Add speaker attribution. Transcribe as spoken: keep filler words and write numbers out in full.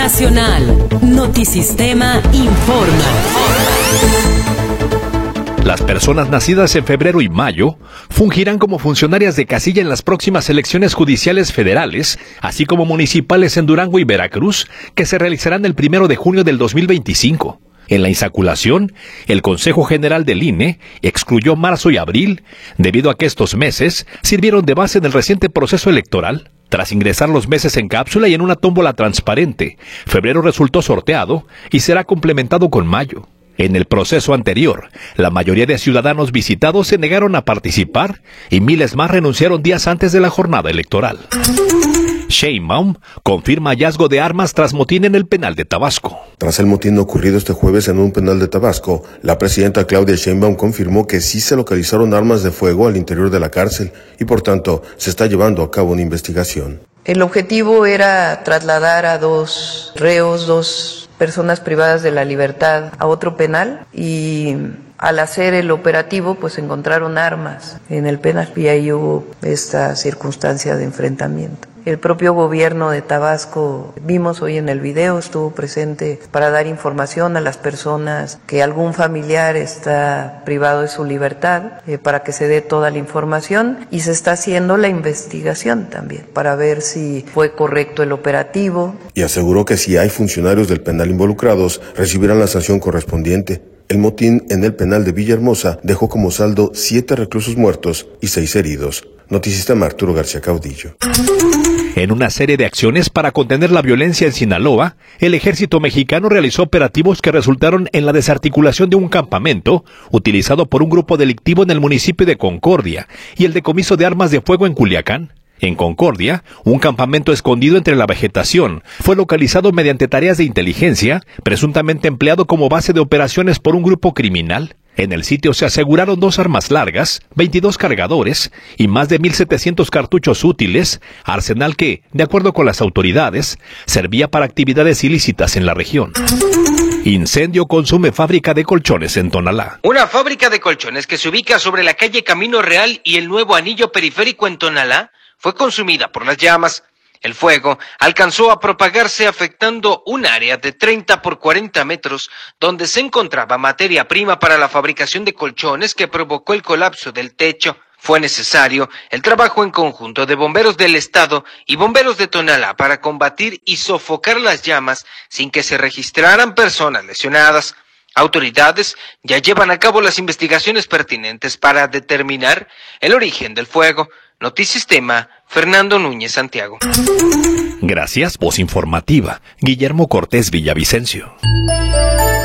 Speaker 1: Nacional. Notisistema informa.
Speaker 2: Las personas nacidas en febrero y mayo fungirán como funcionarias de casilla en las próximas elecciones judiciales federales, así como municipales en Durango y Veracruz, que se realizarán el primero de junio del dos mil veinticinco. En la insaculación, el Consejo General del I N E excluyó marzo y abril, debido a que estos meses sirvieron de base en el reciente proceso electoral. Tras ingresar los meses en cápsula y en una tómbola transparente, febrero resultó sorteado y será complementado con mayo. En el proceso anterior, la mayoría de ciudadanos visitados se negaron a participar y miles más renunciaron días antes de la jornada electoral. Sheinbaum confirma hallazgo de armas tras motín en el penal de Tabasco.
Speaker 3: Tras el motín ocurrido este jueves en un penal de Tabasco, la presidenta Claudia Sheinbaum confirmó que sí se localizaron armas de fuego al interior de la cárcel y por tanto se está llevando a cabo una investigación.
Speaker 4: El objetivo era trasladar a dos reos, dos personas privadas de la libertad a otro penal y al hacer el operativo pues encontraron armas en el penal y ahí hubo esta circunstancia de enfrentamiento. El propio gobierno de Tabasco, vimos hoy en el video, estuvo presente para dar información a las personas que algún familiar está privado de su libertad, eh, para que se dé toda la información y se está haciendo la investigación también para ver si fue correcto el operativo.
Speaker 3: Y aseguró que si hay funcionarios del penal involucrados, recibirán la sanción correspondiente. El motín en el penal de Villahermosa dejó como saldo siete reclusos muertos y seis heridos. Notisistema Arturo García Caudillo.
Speaker 2: En una serie de acciones para contener la violencia en Sinaloa, el ejército mexicano realizó operativos que resultaron en la desarticulación de un campamento utilizado por un grupo delictivo en el municipio de Concordia y el decomiso de armas de fuego en Culiacán. En Concordia, un campamento escondido entre la vegetación fue localizado mediante tareas de inteligencia, presuntamente empleado como base de operaciones por un grupo criminal. En el sitio se aseguraron dos armas largas, veintidós cargadores y más de mil setecientos cartuchos útiles, arsenal que, de acuerdo con las autoridades, servía para actividades ilícitas en la región. Incendio consume fábrica de colchones en Tonalá.
Speaker 5: Una fábrica de colchones que se ubica sobre la calle Camino Real y el nuevo anillo periférico en Tonalá fue consumida por las llamas. El fuego alcanzó a propagarse afectando un área de treinta por cuarenta metros donde se encontraba materia prima para la fabricación de colchones que provocó el colapso del techo. Fue necesario el trabajo en conjunto de bomberos del estado y bomberos de Tonalá para combatir y sofocar las llamas sin que se registraran personas lesionadas. Autoridades ya llevan a cabo las investigaciones pertinentes para determinar el origen del fuego. Notisistema, Fernando Núñez Santiago.
Speaker 2: Gracias, voz informativa, Guillermo Cortés Villavicencio.